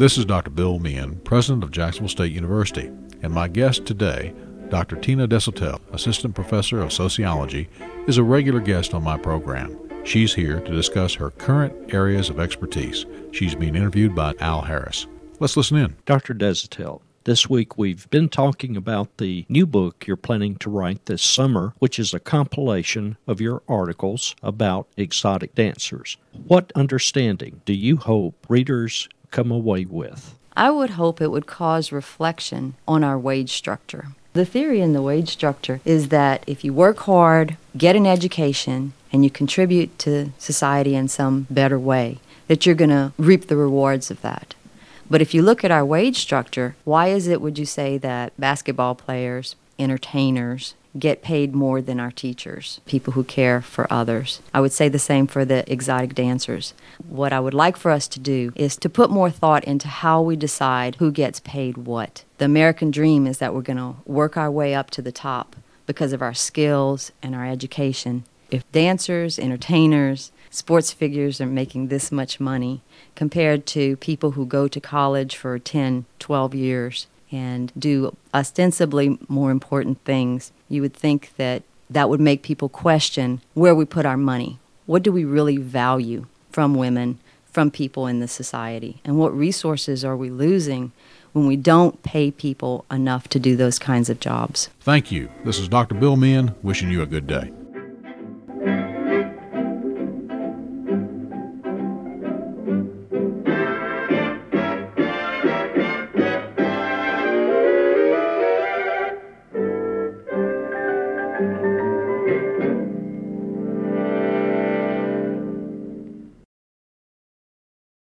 This is Dr. Bill Meehan, President of Jacksonville State University, and my guest today, Dr. Tina Desautels, Assistant Professor of Sociology, is a regular guest on my program. She's here to discuss her current areas of expertise. She's being interviewed by Al Harris. Let's listen in. Dr. Desautels, this week we've been talking about the new book you're planning to write this summer, which is a compilation of your articles about exotic dancers. What understanding do you hope readers come away with? I would hope it would cause reflection on our wage structure. The theory in the wage structure is that if you work hard, get an education, and you contribute to society in some better way, that you're going to reap the rewards of that. But if you look at our wage structure, why is it, would you say, that basketball players, entertainers, get paid more than our teachers, people who care for others? I would say the same for the exotic dancers. What I would like for us to do is to put more thought into how we decide who gets paid what. The American dream is that we're going to work our way up to the top because of our skills and our education. If dancers, entertainers, sports figures are making this much money compared to people who go to college for 10, 12 years and do ostensibly more important things, you would think that that would make people question where we put our money. What do we really value from women, from people in the society? And what resources are we losing when we don't pay people enough to do those kinds of jobs? Thank you. This is Dr. Bill Meehan, wishing you a good day.